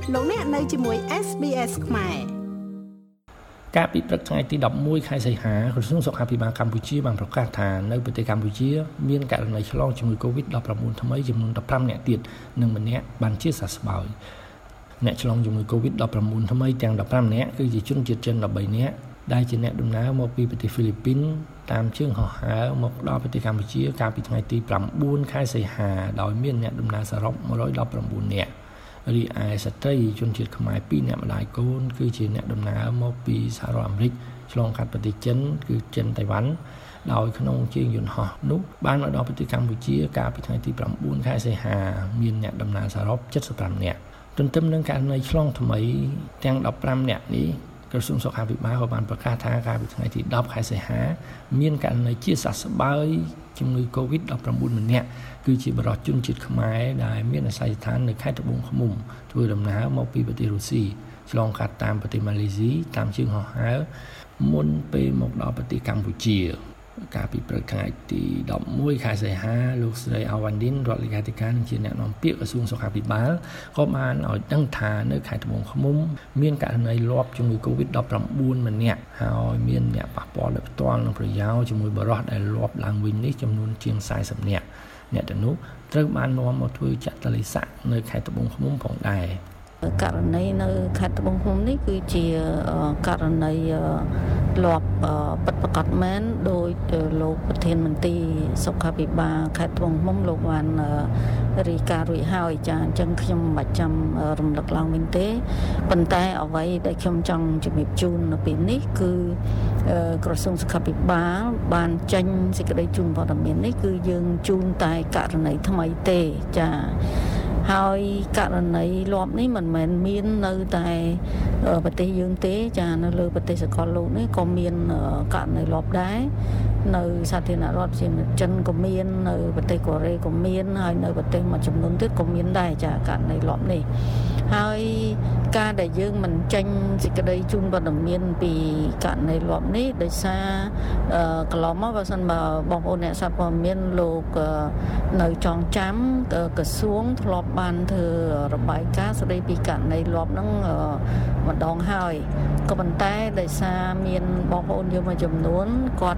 លោកអ្នកនៅជាមួយ SBS ខ្មែរការពីព្រឹកថ្ងៃទី11ខែសីហាក្រសួងសុខាភិបាលកម្ពុជាបានប្រកាសថានៅប្រទេសកម្ពុជាមានករណីឆ្លងជំងឺ Covid-19 ថ្មីចំនួន15នាក់ទៀតនិងម្នាក់បានជាសះស្បើយអ្នកឆ្លងជំងឺ Covid-19 ថ្មីទាំង15នាក់គឺជាជនជាតិចិន13នាក់ដែលជាអ្នកដំណើរមកពីប្រទេសហ្វីលីពីនតាមជើងហោះហើរមកដល់ប្រទេសកម្ពុជាកាលពីថ្ងៃទី9ខែសីហាដោយមានអ្នកដំណើរសរុប119នាក់រីឯស្ត្រីជនជាតិខ្មែរ2នាក់ម្ដាយកូនគឺជាអ្នកដំណើរមកពីសហរដ្ឋអាមេរិកឆ្លងកាត់ប្រទេសចិនគឺចិនតៃវ៉ាន់ដោយក្នុងជើងយន្តហោះនោះបានមកដល់ប្រទេសកម្ពុជាកាលពីថ្ងៃទី9ខែសីហាមានអ្នកដំណើរសរុប75នាក់ទន្ទឹមនឹងករណីឆ្លងថ្មីទាំង15នាក់នេះក្រសួងសុខាភិបាលក៏បានប្រកាសថាកាលពីថ្ងៃទី10ខែសីហាមានករណីជាសះស្បើយជំងឺ Covid-19 ម្នាក់គឺជាបរិសុទ្ធជនជាតិខ្មែរដែលមានអាស័យដ្ឋាននៅខេត្តត្បូងឃ្មុំធ្វើដំណើរមកពីប្រទេសរុស្ស៊ីឆ្លងកាត់តាមប្រទេសម៉ាឡេស៊ីតាមជើងហោះហើរមុនពេលមកដល់ប្រទេសកម្ពុជាកាលពីព្រឹកថ្ងៃទី11ខែសីហាលោកស្រីអាវ៉ាន់ឌិនរដ្ឋលេខាធិការនិងជាអ្នកនាំពាក្យក្រសួងសុខាភិបាលក៏បានឲ្យដឹងថានៅខេត្តត្បូងឃ្មុំមានករណីលាប់ជំងឺ Covid-19 ម្នាក់ហើយមានអ្នកប៉ះពាល់ដោយផ្ទាល់នឹងប្រយោលជាមួយបរិសុទ្ធដែលលាប់ឡើងវិញនេះចំនួនជាង40នាក់អ្នកទាំងនោះត្រូវបាននាំមកធ្វើចក្រលេខនៅខេត្តត្បូងឃ្មុំផងដែរករណីនៅខេត្តត្បូងឃ្មុំនេះគឺជាករណីលាប់ពិតប្រាកដមែនដោយលោកប្រធានមន្ត្រីសុខាភិបាលខេត្តត្បូងឃ្មុំលោកបានរាយការណ៍រួចហើយចាអញ្ចឹងខ្ញុំមិនបាច់ចាំរំលឹកឡើងវិញទេប៉ុន្តែអ្វីដែលខ្ញុំចង់ជំរាបជូននៅពេលនេះគឺក្រសួងសុខាភិបាលបានចេញសេចក្តីជូនព័ត៌មាននេះគឺយើងជូនតែករណីថ្មីទេចាហើយករណីលាប់នេះមិនមែនមាននៅតែប្រទេសយើងទេចានៅលើប្រទេសសកលលោកនេះក៏មានករណីលាប់ដែរនៅសាធារណរដ្ឋជាចិនក៏មាននៅប្រទេសកូរ៉េក៏មានហើយនៅប្រទេសមួយចំនួនទៀតក៏មានដែរចាករណីលាប់នេះហើយការដែលយើងមិនចេញសេចក្តីជូនព័ត៌មានពីករណីលាប់នេះដោយសារកន្លងមកបើសិនបើបងប្អូនអ្នកសារព័ត៌មានលោកនៅចងចាំក្រសួងធ្លាប់បានធ្វើរបាយការណ៍ស្តីពីករណីលាប់ហ្នឹងម្ដងហើយក៏ប៉ុន្តែដោយសារមានបងប្អូនយើងមួយចំនួនគាត់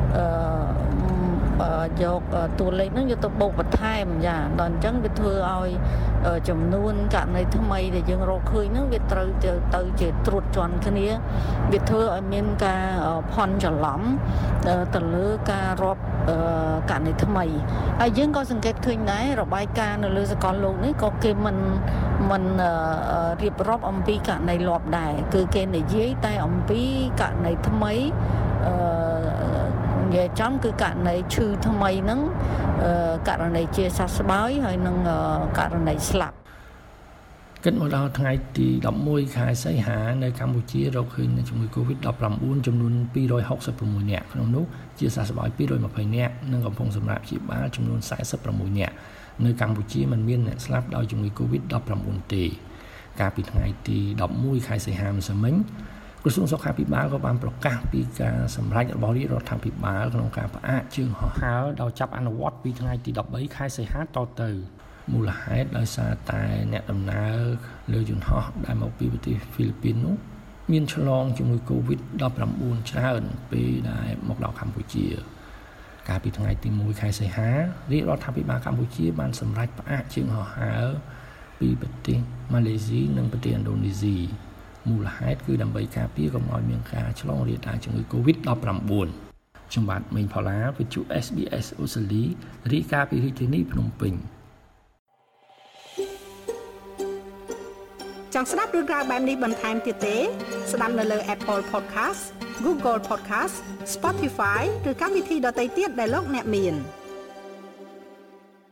យកតួលេខហ្នឹងយកទៅបូកបន្ថែមចាដល់អញ្ចឹងវាធ្វើឲ្យចំនួនករណីថ្មីដែលយើងរកឃើញហ្នឹងវាត្រូវទៅជាត្រួតជាន់គ្នាវាធ្វើឲ្យមានការផន់ច្រឡំទៅលើការរាប់ករណីថ្មីហើយយើងក៏សង្កេតឃើញដែររបាយការណ៍នៅលើសកលលោកនេះក៏គេមិនរៀបរាប់អំពីករណីលាប់ដែរគឺគេនិយាយតែអំពីករណីថ្មីនិយាយចំគឺករណីឈឺថ្មីហ្នឹងករណីជាសះស្បើយហើយនឹងករណីស្លាប់គិតមកដល់ថ្ងៃទី11ខែសីហានៅកម្ពុជារកឃើញជំងឺ Covid-19 ចំនួន266នាក់ក្នុងនោះជាសះស្បើយ220នាក់និងកំពុងសម្រាប់ព្យាបាលចំនួន46នាក់នៅកម្ពុជាមិនមានអ្នកស្លាប់ដោយជំងឺ Covid-19 ទេកាលពីថ្ងៃទី11ខែសីហាម្សិលមិញក្រសួងសុខាភិបាលក៏បានប្រកាសពីការសម្រេចរបស់រាជរដ្ឋាភិបាលក្នុងការផ្អាកជើងហោះហើរដោយចាប់អនុវត្តពីថ្ងៃទី13ខែសីហាតទៅមូលហេតុដោយសារតែអ្នកដំណើរលើយន្តហោះដែលមកពីប្រទេសហ្វីលីពីននោះមានឆ្លងជាមួយ Covid-19 ច្រើនពេលដែលមកដល់កម្ពុជាកាលពីថ្ងៃទី1ខែសីហារាជរដ្ឋាភិបាលកម្ពុជាបានសម្រេចផ្អាកជើងហោះហើរពីប្រទេសម៉ាឡេស៊ីនិងប្រទេសឥណ្ឌូនេស៊ីមូលហេតុគឺដើម្បីការពារកុំឲ្យមានការឆ្លងរាលដាលជំងឺ Covid-19 ខ្ញុំបាទមេងផល្លាវិទ្យុ SBS អូស្ត្រាលីរាយការណ៍ពីរាជធានីភ្នំពេញចង់ស្ដាប់រឿងរ៉ាវបែបនេះបន្ថែមទៀតទេស្ដាប់នៅលើ Apple Podcast Google Podcast Spotify ឬកម្មវិធីដទៃទៀតដែលលោកអ្នកមាន